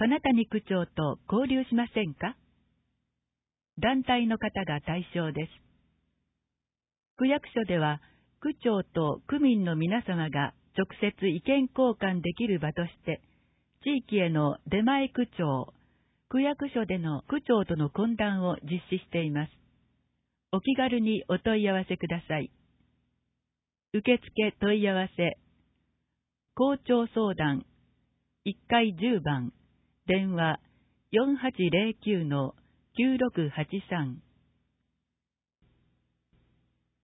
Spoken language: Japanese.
金谷区長と交流しませんか？団体の方が対象です。区役所では、区長と区民の皆様が直接意見交換できる場として、地域への出前区長、区役所での区長との懇談を実施しています。お気軽にお問い合わせください。受付問い合わせ、校長相談、1階10番、電話4809-9683